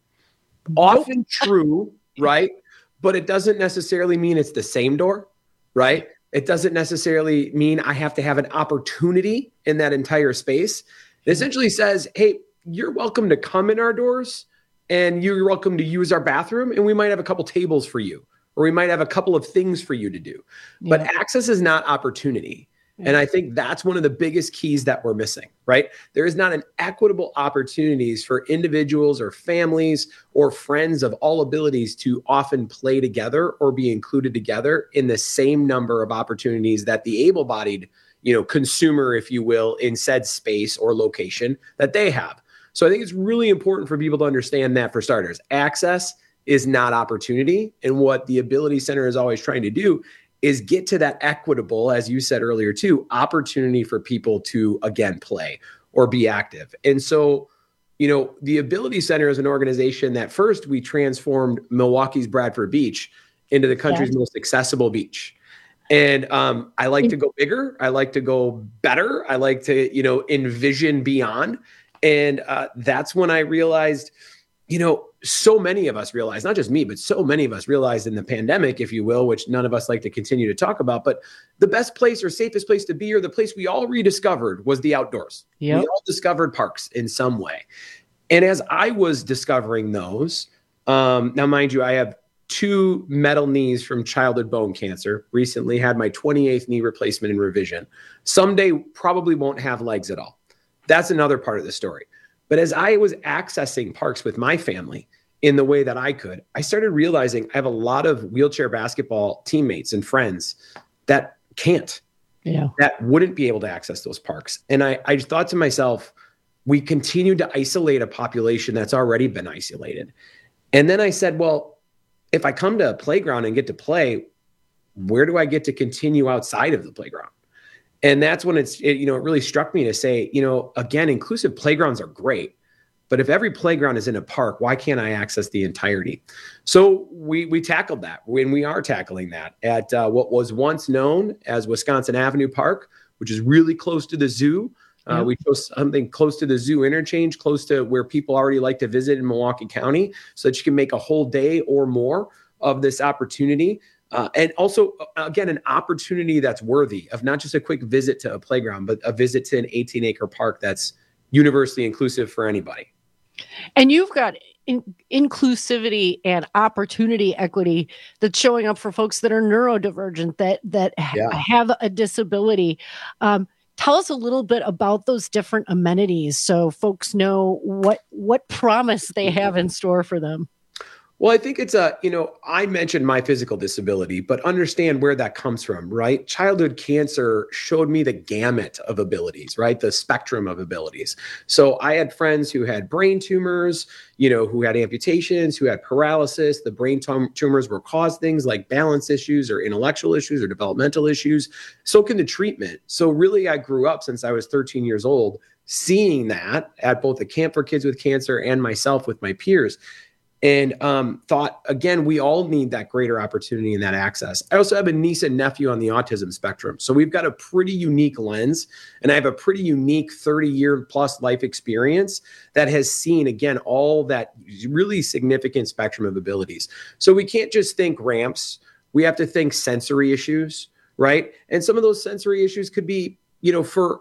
Often true, right? But it doesn't necessarily mean it's the same door, right? It doesn't necessarily mean I have to have an opportunity in that entire space. It essentially says, hey, you're welcome to come in our doors, and you're welcome to use our bathroom, and we might have a couple tables for you, or we might have a couple of things for you to do. But access is not opportunity. And I think that's one of the biggest keys that we're missing, right? There is not an equitable opportunities for individuals or families or friends of all abilities to often play together or be included together in the same number of opportunities that the able-bodied, consumer, if you will, in said space or location that they have. So I think it's really important for people to understand that, for starters. Access is not opportunity. And what the Ability Center is always trying to do is get to that equitable, as you said earlier too, opportunity for people to, again, play or be active. And so, the Ability Center is an organization that first we transformed Milwaukee's Bradford Beach into the country's most accessible beach. And I like to go bigger. I like to go better. I like to, envision beyond. And that's when I realized, so many of us realized, not just me, but so many of us realized in the pandemic, if you will, which none of us like to continue to talk about, but the best place or safest place to be, or the place we all rediscovered, was the outdoors. Yep. We all discovered parks in some way. And as I was discovering those, now mind you, I have 2 metal knees from childhood bone cancer. Recently had my 28th knee replacement and revision. Someday probably won't have legs at all. That's another part of the story. But as I was accessing parks with my family in the way that I could, I started realizing I have a lot of wheelchair basketball teammates and friends that can't, that wouldn't be able to access those parks. And I thought to myself, we continue to isolate a population that's already been isolated. And then I said, well, if I come to a playground and get to play, where do I get to continue outside of the playground? And that's when it really struck me to say, again, inclusive playgrounds are great, but if every playground is in a park, why can't I access the entirety? So we tackled that, and we are tackling that at what was once known as Wisconsin Avenue Park, which is really close to the zoo. We chose something close to the zoo interchange, close to where people already like to visit in Milwaukee County, so that you can make a whole day or more of this opportunity. And also, again, an opportunity that's worthy of not just a quick visit to a playground, but a visit to an 18-acre park that's universally inclusive for anybody. And you've got inclusivity and opportunity equity that's showing up for folks that are neurodivergent, that have a disability. Tell us a little bit about those different amenities so folks know what promise they have in store for them. Well, I think it's I mentioned my physical disability, but understand where that comes from, right? Childhood cancer showed me the gamut of abilities, right? The spectrum of abilities. So I had friends who had brain tumors, who had amputations, who had paralysis. The brain tumors were caused things like balance issues or intellectual issues or developmental issues. So can the treatment. So really, I grew up since I was 13 years old, seeing that at both the Camp for Kids with Cancer and myself with my peers. And thought, again, we all need that greater opportunity and that access. I also have a niece and nephew on the autism spectrum. So we've got a pretty unique lens, and I have a pretty unique 30-year plus life experience that has seen, again, all that really significant spectrum of abilities. So we can't just think ramps. We have to think sensory issues, right? And some of those sensory issues could be, for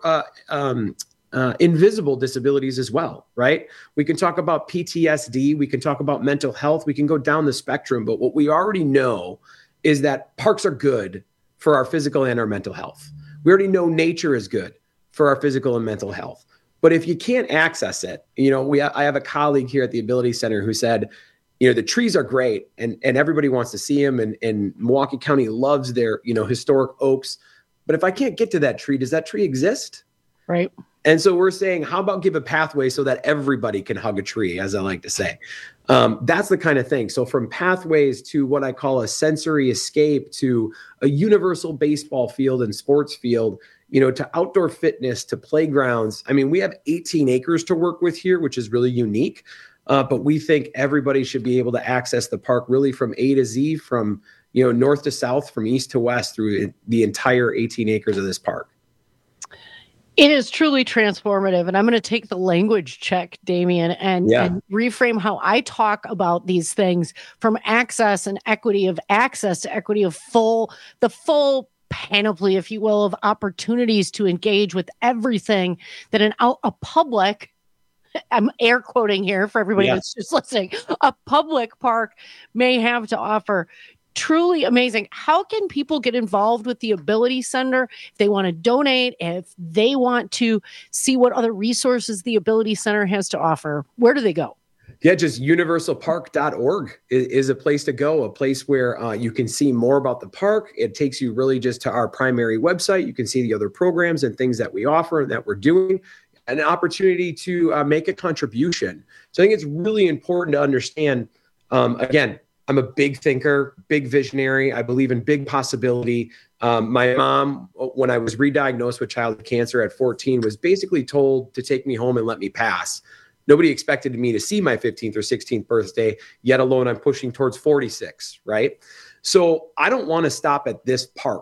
invisible disabilities as well, right? We can talk about PTSD. We can talk about mental health. We can go down the spectrum. But what we already know is that parks are good for our physical and our mental health. We already know nature is good for our physical and mental health. But if you can't access it, I have a colleague here at the Ability Center who said, the trees are great and everybody wants to see them, and Milwaukee County loves their, historic oaks. But if I can't get to that tree, does that tree exist? Right. And so we're saying, how about give a pathway so that everybody can hug a tree, as I like to say. That's the kind of thing. So from pathways to what I call a sensory escape, to a universal baseball field and sports field, to outdoor fitness, to playgrounds. I mean, we have 18 acres to work with here, which is really unique. But we think everybody should be able to access the park really from A to Z, from north to south, from east to west, through the entire 18 acres of this park. It is truly transformative. And I'm going to take the language check, Damian, and reframe how I talk about these things from access and equity of access to equity of the full panoply, if you will, of opportunities to engage with everything that a public, I'm air quoting here for everybody that's just listening, a public park may have to offer. Truly amazing. How can people get involved with the Ability Center if they want to donate, if they want to see what other resources the Ability Center has to offer? Where do they go? Yeah, just universalpark.org is a place to go, a place where you can see more about the park. It takes you really just to our primary website. You can see the other programs and things that we offer and that we're doing, an opportunity to make a contribution. So I think it's really important to understand, again, I'm a big thinker, big visionary. I believe in big possibility. My mom, when I was re-diagnosed with childhood cancer at 14, was basically told to take me home and let me pass. Nobody expected me to see my 15th or 16th birthday, yet alone I'm pushing towards 46, right? So I don't want to stop at this park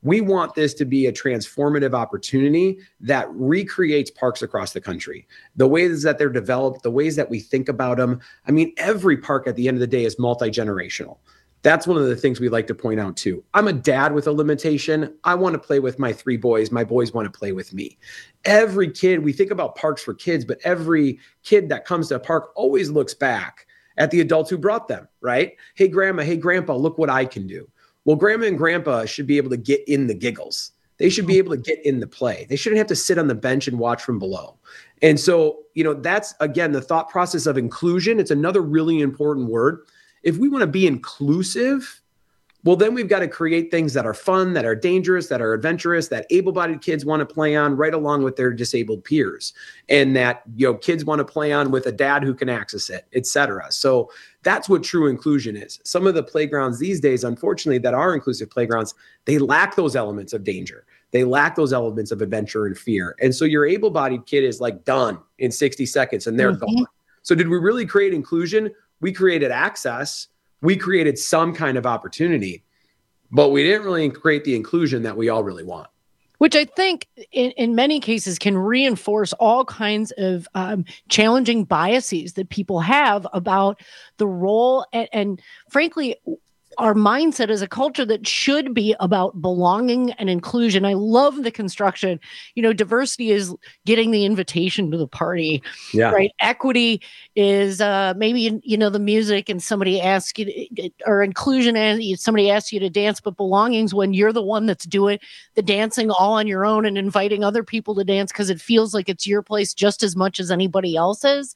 We want this to be a transformative opportunity that recreates parks across the country. The ways that they're developed, the ways that we think about them. I mean, every park at the end of the day is multi-generational. That's one of the things we like to point out too. I'm a dad with a limitation. I want to play with my 3 boys. My boys want to play with me. Every kid, we think about parks for kids, but every kid that comes to a park always looks back at the adults who brought them, right? Hey, grandma, hey, grandpa, look what I can do. Well, grandma and grandpa should be able to get in the giggles. They should be able to get in the play. They shouldn't have to sit on the bench and watch from below. And so, that's, again, the thought process of inclusion. It's another really important word. If we want to be inclusive, well, then we've got to create things that are fun, that are dangerous, that are adventurous, that able-bodied kids want to play on right along with their disabled peers, and that kids want to play on with a dad who can access it, et cetera. So that's what true inclusion is. Some of the playgrounds these days, unfortunately, that are inclusive playgrounds, they lack those elements of danger. They lack those elements of adventure and fear. And so your able-bodied kid is like done in 60 seconds and they're gone. So did we really create inclusion? We created access. We created some kind of opportunity, but we didn't really create the inclusion that we all really want. Which I think in many cases can reinforce all kinds of challenging biases that people have about the role and frankly, our mindset as a culture that should be about belonging and inclusion. I love the construction. Diversity is getting the invitation to the party, right? Equity is maybe, the music and somebody asks you, or inclusion, and somebody asks you to dance, but belonging's when you're the one that's doing the dancing all on your own and inviting other people to dance because it feels like it's your place just as much as anybody else's.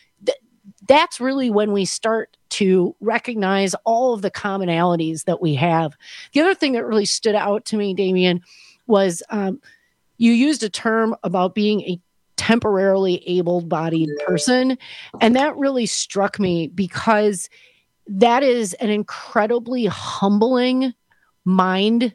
That's really when we start to recognize all of the commonalities that we have. The other thing that really stood out to me, Damian, was you used a term about being a temporarily able-bodied person. And that really struck me because that is an incredibly humbling mind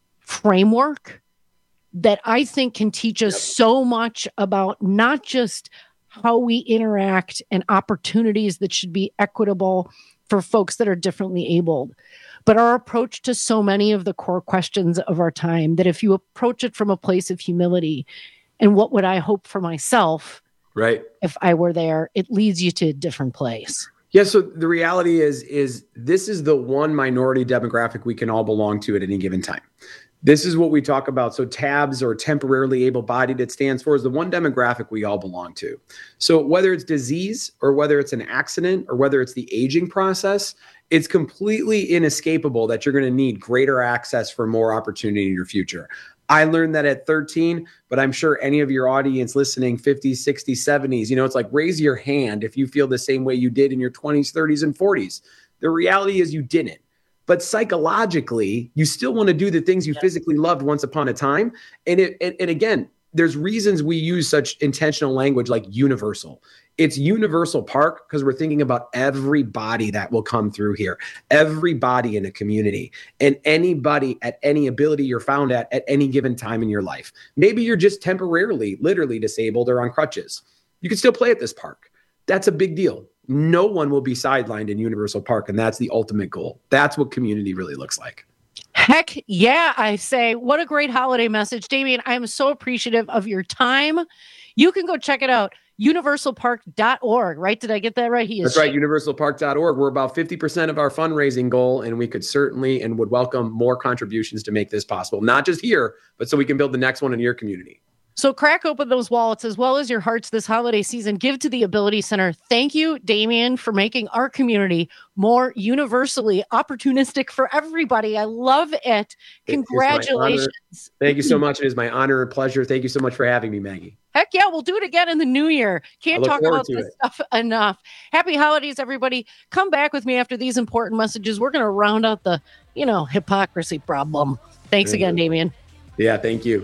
framework that I think can teach us so much about not just how we interact and opportunities that should be equitable for folks that are differently abled, but our approach to so many of the core questions of our time, that if you approach it from a place of humility and what would I hope for myself, right, if I were there, it leads you to a different place. Yeah. So the reality is this is the one minority demographic we can all belong to at any given time. This is what we talk about. So TABS, or temporarily able-bodied, it stands for, is the one demographic we all belong to. So whether it's disease or whether it's an accident or whether it's the aging process, it's completely inescapable that you're going to need greater access for more opportunity in your future. I learned that at 13, but I'm sure any of your audience listening, 50s, 60s, 70s, it's like raise your hand if you feel the same way you did in your 20s, 30s, and 40s. The reality is you didn't. But psychologically, you still want to do the things you physically loved once upon a time. And again, there's reasons we use such intentional language like universal. It's universal park because we're thinking about everybody that will come through here, everybody in a community, and anybody at any ability you're found at any given time in your life. Maybe you're just temporarily, literally disabled or on crutches. You can still play at this park. That's a big deal. No one will be sidelined in Universal Park, and that's the ultimate goal. That's what community really looks like. Heck yeah, I say. What a great holiday message. Damian, I am so appreciative of your time. You can go check it out, universalpark.org, right? Did I get that right? That's right, universalpark.org. We're about 50% of our fundraising goal, and we could certainly and would welcome more contributions to make this possible. Not just here, but so we can build the next one in your community. So crack open those wallets as well as your hearts this holiday season. Give to the Ability Center. Thank you, Damian, for making our community more universally opportunistic for everybody. I love it. Congratulations. Thank you so much. It is my honor and pleasure. Thank you so much for having me, Maggie. Heck yeah, we'll do it again in the new year. Can't talk about this stuff enough. Happy holidays, everybody. Come back with me after these important messages. We're going to round out the, hypocrisy problem. Thanks again, Damian. Yeah, thank you.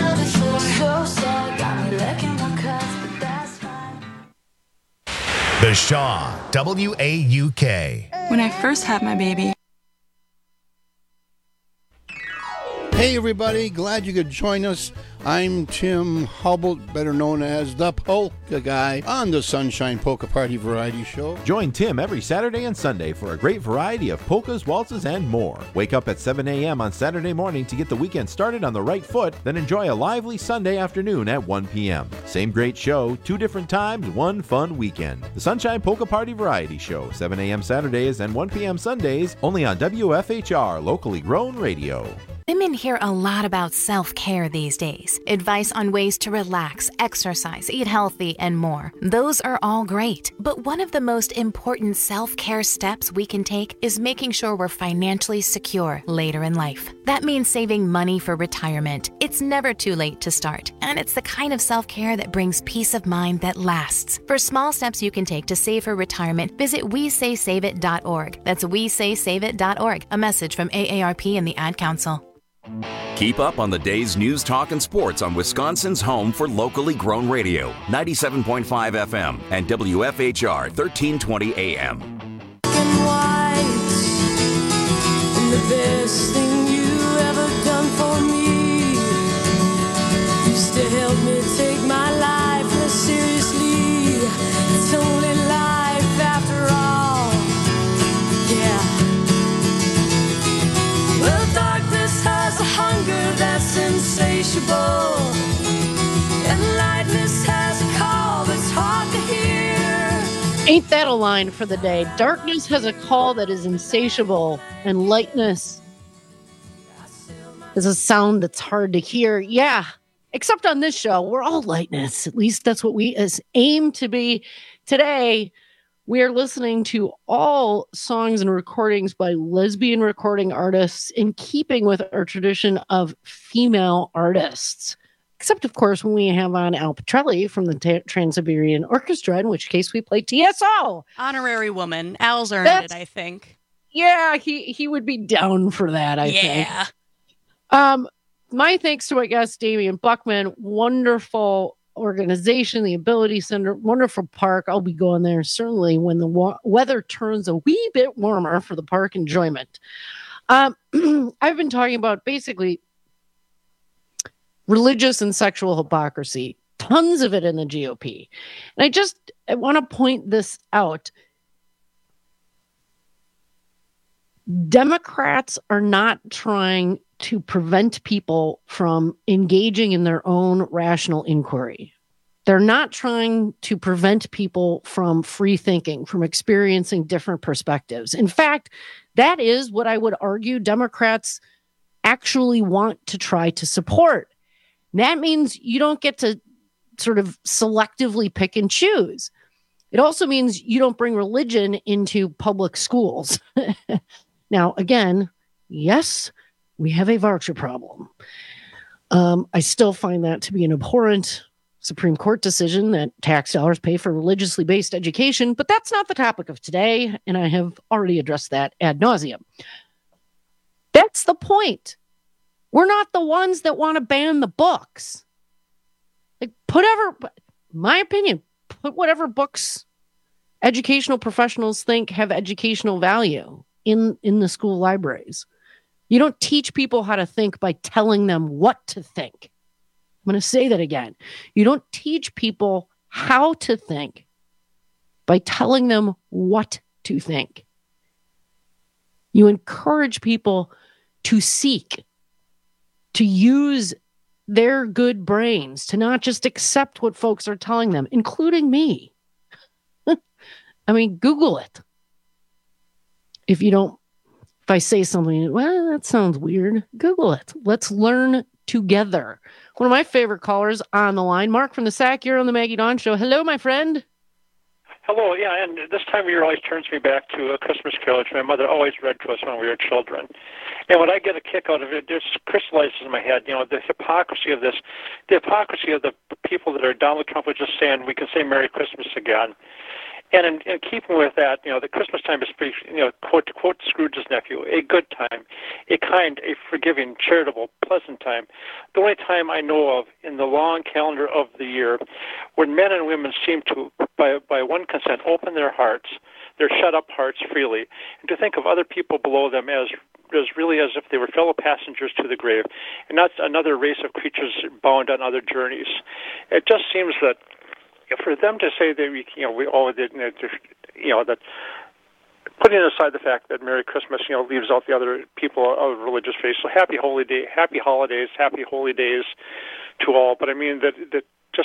The Shaw, WAUK. When I first had my baby. Hey everybody, glad you could join us. I'm Tim Hubble, better known as the Polka Guy, on the Sunshine Polka Party Variety Show. Join Tim every Saturday and Sunday for a great variety of polkas, waltzes, and more. Wake up at 7 a.m. on Saturday morning to get the weekend started on the right foot, then enjoy a lively Sunday afternoon at 1 p.m. Same great show, 2 different times, 1 fun weekend. The Sunshine Polka Party Variety Show, 7 a.m. Saturdays and 1 p.m. Sundays, only on WFHR, locally grown radio. Women hear a lot about self-care these days. Advice on ways to relax, exercise, eat healthy, and more. Those are all great. But one of the most important self-care steps we can take is making sure we're financially secure later in life. That means saving money for retirement. It's never too late to start. And it's the kind of self-care that brings peace of mind that lasts. For small steps you can take to save for retirement, visit WeSaySaveIt.org. That's WeSaySaveIt.org. A message from AARP and the Ad Council. Keep up on the day's news, talk, and sports on Wisconsin's home for locally grown radio, 97.5 FM and WFHR 1320 AM. And white, and the best thing you ever done for me. Used to help me take my life less seriously. It's only life after all. Yeah. Well, darkness has a hunger that's insatiable, and lightness has a call that's hard to hear. Ain't that a line for the day? Darkness has a call that is insatiable, and lightness is a sound that's hard to hear. Yeah, except on this show, we're all lightness. At least that's what we aim to be. Today, we are listening to all songs and recordings by lesbian recording artists in keeping with our tradition of female artists. Except, of course, when we have on Al Petrelli from the Trans-Siberian Orchestra, in which case we play TSO. Honorary woman. Al's earned it, I think. Yeah, he would be down for that, I think. My thanks to my guest, Damian Buckman. Wonderful organization, the Ability Center, wonderful park. I'll be going there certainly when the weather turns a wee bit warmer for the park enjoyment. I've been talking about basically religious and sexual hypocrisy, tons of it in the GOP. And I want to point this out. Democrats are not trying to prevent people from engaging in their own rational inquiry. They're not trying to prevent people from free thinking, from experiencing different perspectives. In fact, that is what I would argue Democrats actually want to try to support. That means you don't get to sort of selectively pick and choose. It also means you don't bring religion into public schools. Now, again, yes, we have a voucher problem. I still find that to be an abhorrent Supreme Court decision that tax dollars pay for religiously based education, but that's not the topic of today, and I have already addressed that ad nauseum. That's the point. We're not the ones that want to ban the books. Like, my opinion, put whatever books educational professionals think have educational value in the school libraries. You don't teach people how to think by telling them what to think. I'm going to say that again. You don't teach people how to think by telling them what to think. You encourage people to seek, to use their good brains, to not just accept what folks are telling them, including me. I mean, Google it. If I say something, well, that sounds weird, Google it. Let's learn together. One of my favorite callers on the line, Mark from the SAC, you're on the Maggie Dawn Show. Hello, my friend. Hello, yeah, and this time of year always turns me back to A Christmas Carol, which my mother always read to us when we were children. And what I get a kick out of it, it just crystallizes in my head, the hypocrisy of this, the hypocrisy of the people that are, Donald Trump was just saying, we can say Merry Christmas again. And in keeping with that, the Christmas time is pretty, to quote Scrooge's nephew, a good time, a kind, a forgiving, charitable, pleasant time. The only time I know of in the long calendar of the year when men and women seem to, by one consent, open their hearts, their shut-up hearts freely, and to think of other people below them as really as if they were fellow passengers to the grave, and not another race of creatures bound on other journeys. It just seems that for them to say that we all did, that putting aside the fact that Merry Christmas, leaves out the other people of religious faith. So happy holidays, happy holy days to all. But I mean that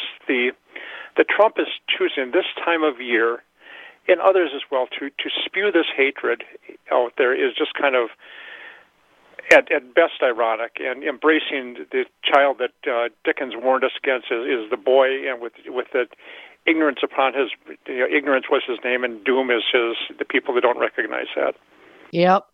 Trump is choosing this time of year, and others as well, to spew this hatred out there is just kind of at best ironic, and embracing the child that Dickens warned us against is the boy, and with the ignorance upon his ignorance was his name, and doom is the people that don't recognize that. Yep.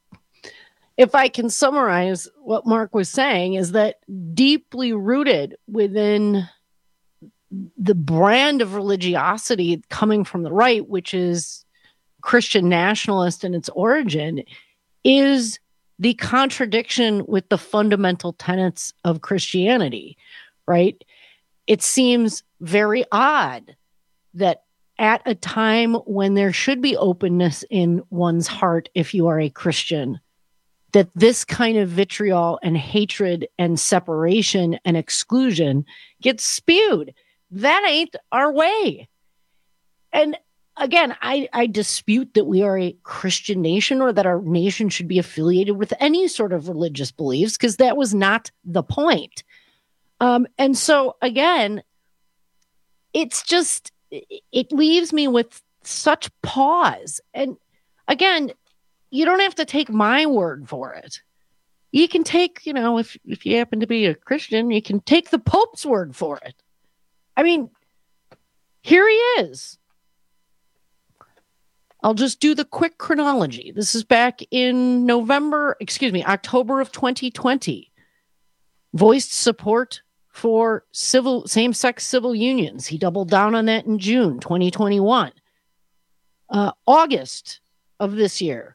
If I can summarize what Mark was saying, is that deeply rooted within the brand of religiosity coming from the right, which is Christian nationalist in its origin, is the contradiction with the fundamental tenets of Christianity, right? It seems very odd that at a time when there should be openness in one's heart, if you are a Christian, that this kind of vitriol and hatred and separation and exclusion gets spewed. That ain't our way. And again, I dispute that we are a Christian nation or that our nation should be affiliated with any sort of religious beliefs, because that was not the point. And so, again, it's just, it leaves me with such pause. And again, you don't have to take my word for it. You can take, if you happen to be a Christian, you can take the Pope's word for it. I mean, here he is. I'll just do the quick chronology. This is back in October of 2020. Voiced support for same-sex civil unions. He doubled down on that in June 2021. August of this year,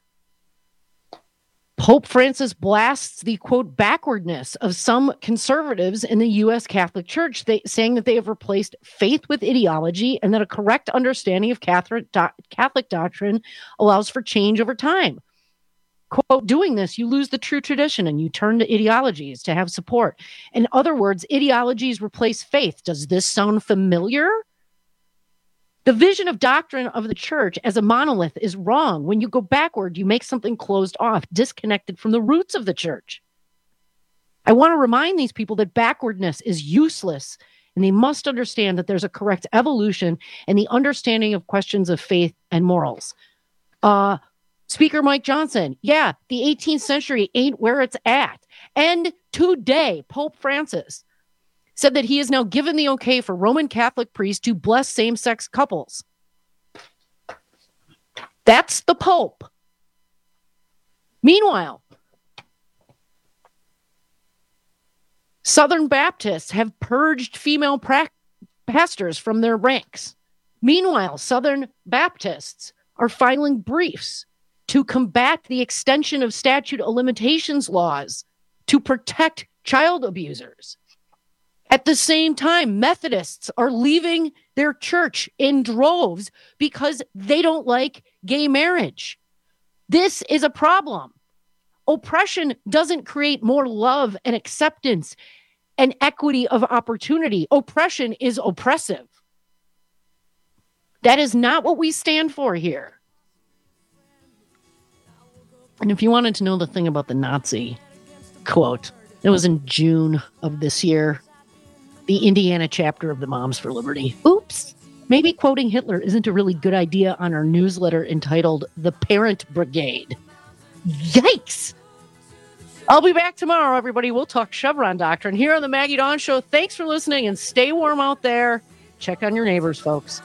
Pope Francis blasts the, quote, backwardness of some conservatives in the U.S. Catholic Church, saying that they have replaced faith with ideology and that a correct understanding of Catholic doctrine allows for change over time. Quote, doing this, you lose the true tradition and you turn to ideologies to have support. In other words, ideologies replace faith. Does this sound familiar? The vision of doctrine of the church as a monolith is wrong. When you go backward, you make something closed off, disconnected from the roots of the church. I want to remind these people that backwardness is useless, and they must understand that there's a correct evolution and the understanding of questions of faith and morals. Speaker Mike Johnson, the 18th century ain't where it's at. And today, Pope Francis said that he has now given the okay for Roman Catholic priests to bless same-sex couples. That's the Pope. Meanwhile, Southern Baptists have purged female pastors from their ranks. Meanwhile, Southern Baptists are filing briefs to combat the extension of statute of limitations laws to protect child abusers. At the same time, Methodists are leaving their church in droves because they don't like gay marriage. This is a problem. Oppression doesn't create more love and acceptance and equity of opportunity. Oppression is oppressive. That is not what we stand for here. And if you wanted to know the thing about the Nazi quote, it was in June of this year. The Indiana chapter of the Moms for Liberty. Oops. Maybe quoting Hitler isn't a really good idea on our newsletter entitled The Parent Brigade. Yikes. I'll be back tomorrow, everybody. We'll talk Chevron doctrine here on the Maggie Dawn Show. Thanks for listening and stay warm out there. Check on your neighbors, folks.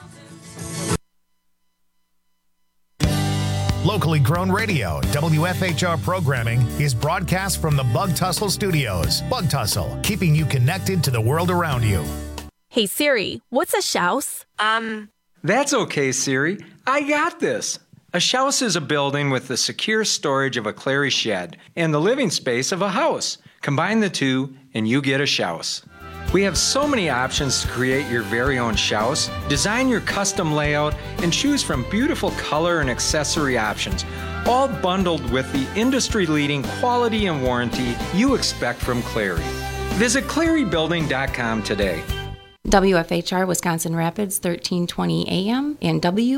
Locally grown radio, WFHR programming is broadcast from the Bug Tussle Studios. Bug Tussle, keeping you connected to the world around you. Hey Siri, what's a shouse? That's okay, Siri. I got this. A shouse is a building with the secure storage of a Clary shed and the living space of a house. Combine the two, and you get a shouse. We have so many options to create your very own shouse, design your custom layout, and choose from beautiful color and accessory options, all bundled with the industry-leading quality and warranty you expect from Clary. Visit ClaryBuilding.com today. WFHR Wisconsin Rapids 1320 AM and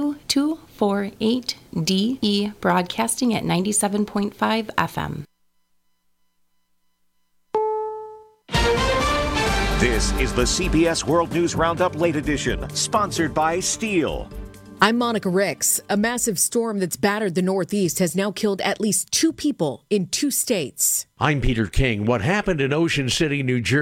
W248DE broadcasting at 97.5 FM. This is the CBS World News Roundup Late Edition, sponsored by Steel. I'm Monica Ricks. A massive storm that's battered the Northeast has now killed at least 2 people in 2 states. I'm Peter King. What happened in Ocean City, New Jersey